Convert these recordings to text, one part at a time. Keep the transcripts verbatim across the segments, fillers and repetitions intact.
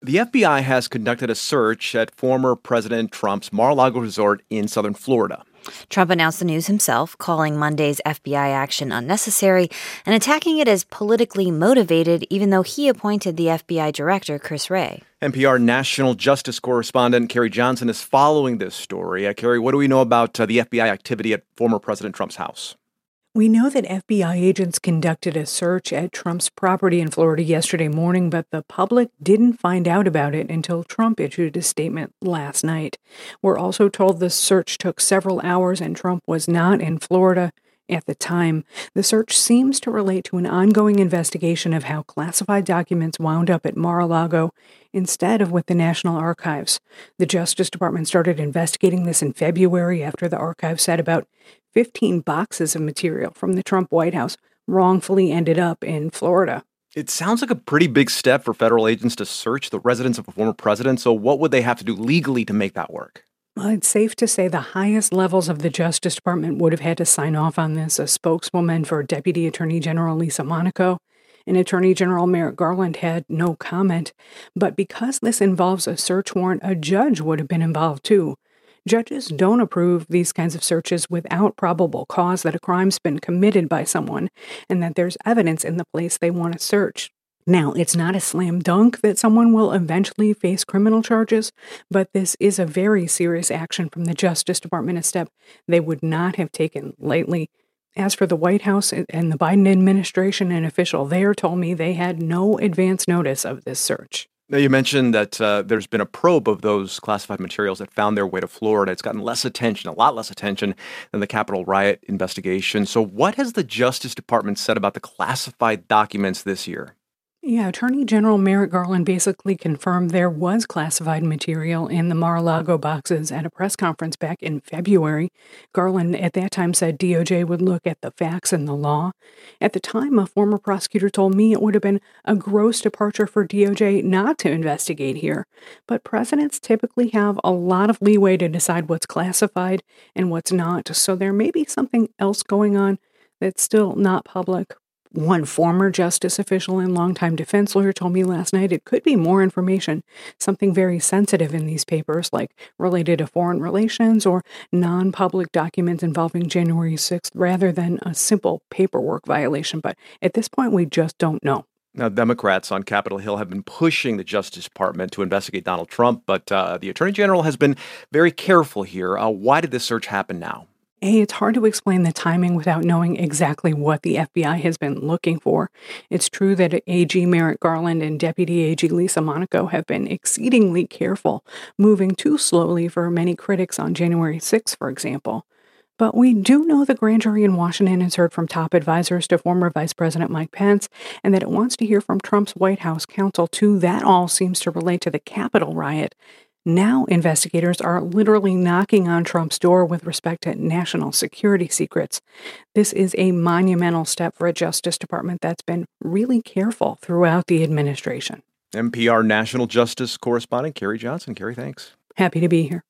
The F B I has conducted a search at former President Trump's Mar-a-Lago resort in southern Florida. Trump announced the news himself, calling Monday's F B I action unnecessary and attacking it as politically motivated, even though he appointed the F B I director, Chris Wray. N P R national justice correspondent Carrie Johnson is following this story. Uh, Carrie, what do we know about uh, the F B I activity at former President Trump's house? We know that F B I agents conducted a search at Trump's property in Florida yesterday morning, but the public didn't find out about it until Trump issued a statement last night. We're also told the search took several hours and Trump was not in Florida at the time. The search seems to relate to an ongoing investigation of how classified documents wound up at Mar-a-Lago instead of with the National Archives. The Justice Department started investigating this in February after the archive said about fifteen boxes of material from the Trump White House wrongfully ended up in Florida. It sounds like a pretty big step for federal agents to search the residence of a former president. So what would they have to do legally to make that work? Well, it's safe to say the highest levels of the Justice Department would have had to sign off on this. A spokeswoman for Deputy Attorney General Lisa Monaco and Attorney General Merrick Garland had no comment. But because this involves a search warrant, a judge would have been involved too. Judges don't approve these kinds of searches without probable cause that a crime's been committed by someone and that there's evidence in the place they want to search. Now, it's not a slam dunk that someone will eventually face criminal charges, but this is a very serious action from the Justice Department, a step they would not have taken lightly. As for the White House and the Biden administration, an official there told me they had no advance notice of this search. Now, you mentioned that uh, there's been a probe of those classified materials that found their way to Florida. It's gotten less attention, a lot less attention than the Capitol riot investigation. So what has the Justice Department said about the classified documents this year? Yeah, Attorney General Merrick Garland basically confirmed there was classified material in the Mar-a-Lago boxes at a press conference back in February. Garland at that time said D O J would look at the facts and the law. At the time, a former prosecutor told me it would have been a gross departure for D O J not to investigate here. But presidents typically have a lot of leeway to decide what's classified and what's not, so there may be something else going on that's still not public. One former justice official and longtime defense lawyer told me last night it could be more information, something very sensitive in these papers, like related to foreign relations or non-public documents involving January sixth, rather than a simple paperwork violation. But at this point, we just don't know. Now, Democrats on Capitol Hill have been pushing the Justice Department to investigate Donald Trump, but uh, the Attorney General has been very careful here. Uh, why did this search happen now? A, it's hard to explain the timing without knowing exactly what the F B I has been looking for. It's true that A G Merrick Garland and Deputy A G Lisa Monaco have been exceedingly careful, moving too slowly for many critics on January sixth, for example. But we do know the grand jury in Washington has heard from top advisors to former Vice President Mike Pence, and that it wants to hear from Trump's White House counsel, too. That all seems to relate to the Capitol riot. Now investigators are literally knocking on Trump's door with respect to national security secrets. This is a monumental step for a Justice Department that's been really careful throughout the administration. N P R national justice correspondent Carrie Johnson. Carrie, thanks. Happy to be here.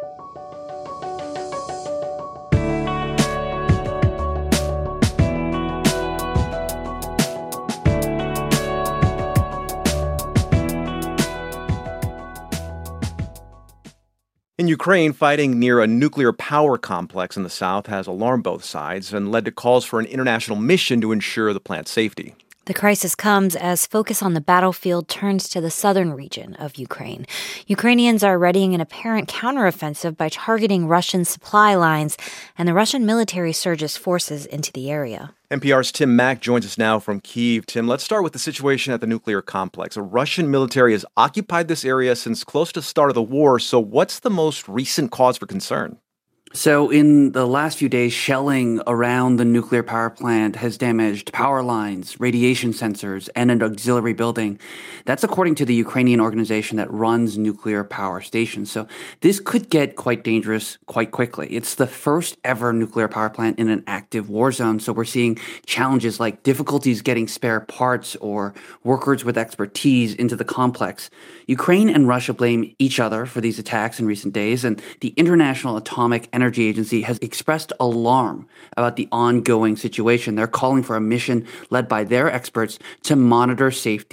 In Ukraine, fighting near a nuclear power complex in the south has alarmed both sides and led to calls for an international mission to ensure the plant's safety. The crisis comes as focus on the battlefield turns to the southern region of Ukraine. Ukrainians are readying an apparent counteroffensive by targeting Russian supply lines, and the Russian military surges forces into the area. N P R's Tim Mak joins us now from Kyiv. Tim, let's start with the situation at the nuclear complex. The Russian military has occupied this area since close to the start of the war, so what's the most recent cause for concern? So in the last few days, shelling around the nuclear power plant has damaged power lines, radiation sensors, and an auxiliary building. That's according to the Ukrainian organization that runs nuclear power stations. So this could get quite dangerous quite quickly. It's the first ever nuclear power plant in an active war zone. So we're seeing challenges like difficulties getting spare parts or workers with expertise into the complex. Ukraine and Russia blame each other for these attacks in recent days, and the International Atomic Energy Agency has expressed alarm about the ongoing situation. They're calling for a mission led by their experts to monitor safety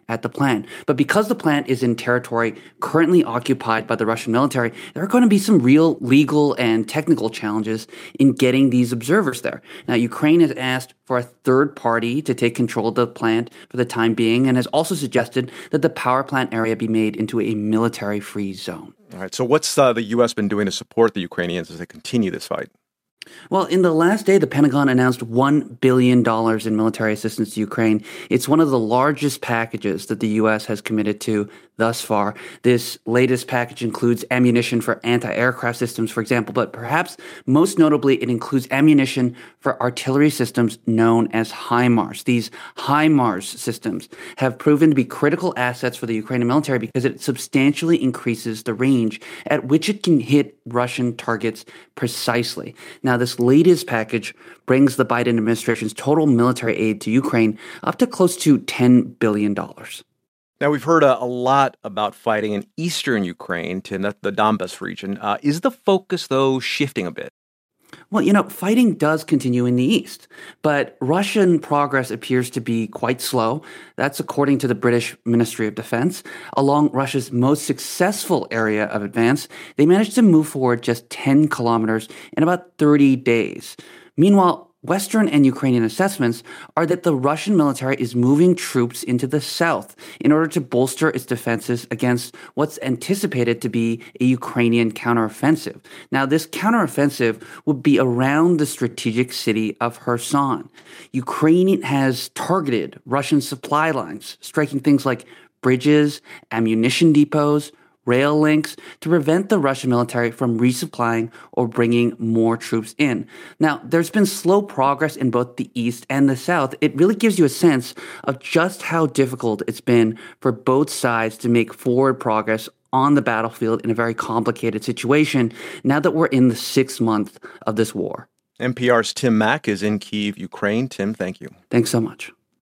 at the plant. But because the plant is in territory currently occupied by the Russian military, there are going to be some real legal and technical challenges in getting these observers there. Now, Ukraine has asked for a third party to take control of the plant for the time being and has also suggested that the power plant area be made into a military-free zone. All right. So what's uh, the U S been doing to support the Ukrainians as they continue this fight? Well, in the last day, the Pentagon announced one billion dollars in military assistance to Ukraine. It's one of the largest packages that the U S has committed to thus far. This latest package includes ammunition for anti-aircraft systems, for example, but perhaps most notably, it includes ammunition for artillery systems known as HIMARS. These HIMARS systems have proven to be critical assets for the Ukrainian military because it substantially increases the range at which it can hit Russian targets precisely. Now, this latest package brings the Biden administration's total military aid to Ukraine up to close to ten billion dollars. Now, we've heard a, a lot about fighting in eastern Ukraine, to the, the Donbas region. Uh, is the focus, though, shifting a bit? Well, you know, fighting does continue in the east, but Russian progress appears to be quite slow. That's according to the British Ministry of Defense. Along Russia's most successful area of advance, they managed to move forward just ten kilometers in about thirty days. Meanwhile, Western and Ukrainian assessments are that the Russian military is moving troops into the south in order to bolster its defenses against what's anticipated to be a Ukrainian counteroffensive. Now, this counteroffensive would be around the strategic city of Kherson. Ukraine has targeted Russian supply lines, striking things like bridges, ammunition depots, rail links to prevent the Russian military from resupplying or bringing more troops in. Now, there's been slow progress in both the east and the south. It really gives you a sense of just how difficult it's been for both sides to make forward progress on the battlefield in a very complicated situation now that we're in the sixth month of this war. N P R's Tim Mak is in Kyiv, Ukraine. Tim, thank you. Thanks so much.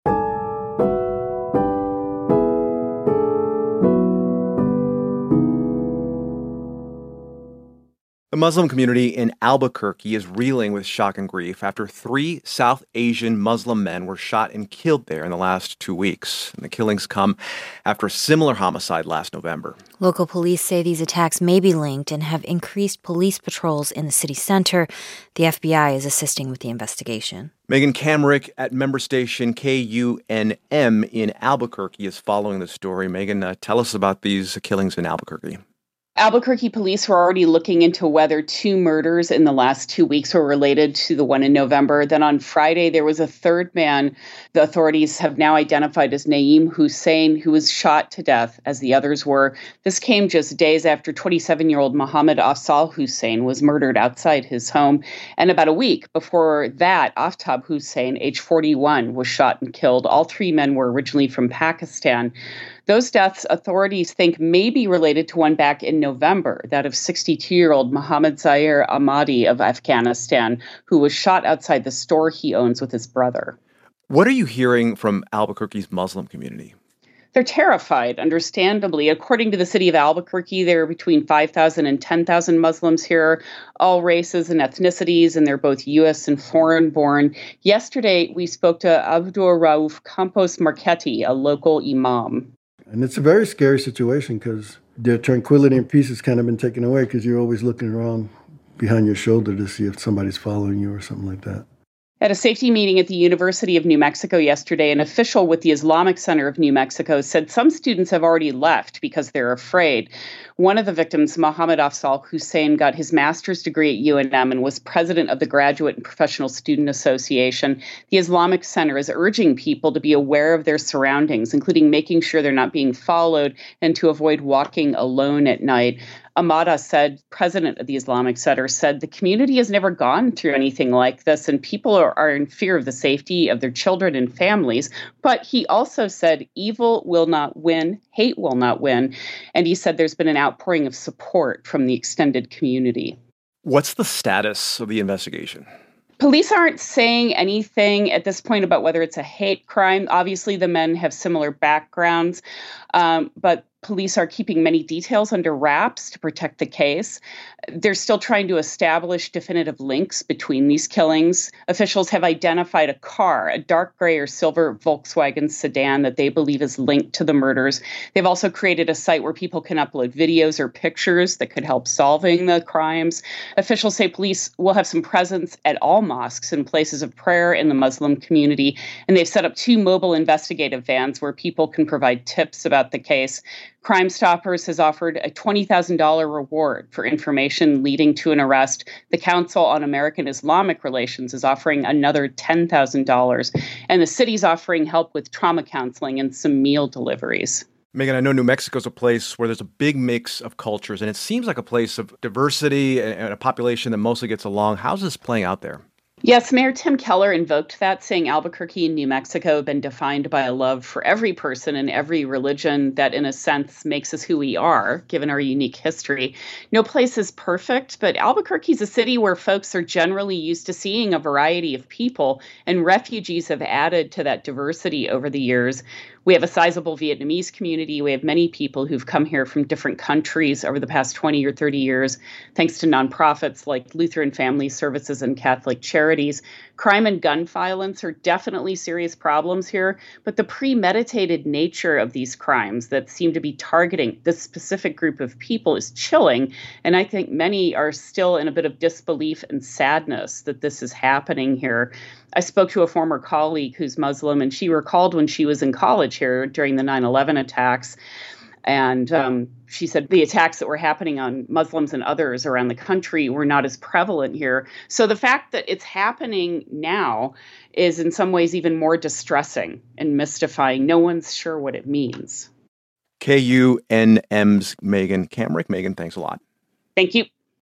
The Muslim community in Albuquerque is reeling with shock and grief after three South Asian Muslim men were shot and killed there in the last two weeks. And the killings come after a similar homicide last November. Local police say these attacks may be linked and have increased police patrols in the city center. The F B I is assisting with the investigation. Megan Kamrick at member station K U N M in Albuquerque is following the story. Megan, uh, tell us about these killings in Albuquerque. Albuquerque police were already looking into whether two murders in the last two weeks were related to the one in November. Then on Friday, there was a third man the authorities have now identified as Naeem Hussein, who was shot to death, as the others were. This came just days after twenty-seven-year-old Mohammed Afzal Hussein was murdered outside his home. And about a week before that, Aftab Hussein, age forty-one, was shot and killed. All three men were originally from Pakistan. Those deaths, authorities think, may be related to one back in November, that of sixty-two-year-old Mohammed Zaire Ahmadi of Afghanistan, who was shot outside the store he owns with his brother. What are you hearing from Albuquerque's Muslim community? They're terrified, understandably. According to the city of Albuquerque, there are between five thousand and ten thousand Muslims here, all races and ethnicities, and they're both U S and foreign-born. Yesterday, we spoke to Abdur Rauf Campos Marchetti, a local imam. And it's a very scary situation because their tranquility and peace has kind of been taken away because you're always looking around behind your shoulder to see if somebody's following you or something like that. At a safety meeting at the University of New Mexico yesterday, an official with the Islamic Center of New Mexico said some students have already left because they're afraid. One of the victims, Mohammed Afzal Hussein, got his master's degree at U N M and was president of the Graduate and Professional Student Association. The Islamic Center is urging people to be aware of their surroundings, including making sure they're not being followed and to avoid walking alone at night. Amada said, president of the Islamic Center, said the community has never gone through anything like this and people are, are in fear of the safety of their children and families. But he also said evil will not win, hate will not win. And he said there's been an outpouring of support from the extended community. What's the status of the investigation? Police aren't saying anything at this point about whether it's a hate crime. Obviously, the men have similar backgrounds, um, but police are keeping many details under wraps to protect the case. They're still trying to establish definitive links between these killings. Officials have identified a car, a dark gray or silver Volkswagen sedan that they believe is linked to the murders. They've also created a site where people can upload videos or pictures that could help solving the crimes. Officials say police will have some presence at all mosques and places of prayer in the Muslim community, and they've set up two mobile investigative vans where people can provide tips about the case. Crime Stoppers has offered a twenty thousand dollars reward for information leading to an arrest. The Council on American Islamic Relations is offering another ten thousand dollars. And the city's offering help with trauma counseling and some meal deliveries. Megan, I know New Mexico's a place where there's a big mix of cultures, and it seems like a place of diversity and a population that mostly gets along. How's this playing out there? Yes, Mayor Tim Keller invoked that, saying Albuquerque and New Mexico have been defined by a love for every person and every religion that, in a sense, makes us who we are, given our unique history. No place is perfect, but Albuquerque is a city where folks are generally used to seeing a variety of people, and refugees have added to that diversity over the years. We have a sizable Vietnamese community. We have many people who've come here from different countries over the past twenty or thirty years, thanks to nonprofits like Lutheran Family Services and Catholic Charities. Crime and gun violence are definitely serious problems here, but the premeditated nature of these crimes that seem to be targeting this specific group of people is chilling, and I think many are still in a bit of disbelief and sadness that this is happening here. I spoke to a former colleague who's Muslim, and she recalled when she was in college here during the nine eleven attacks. And um, she said the attacks that were happening on Muslims and others around the country were not as prevalent here. So the fact that it's happening now is in some ways even more distressing and mystifying. No one's sure what it means. K U N M's Megan Kamerick. Megan, thanks a lot. Thank you.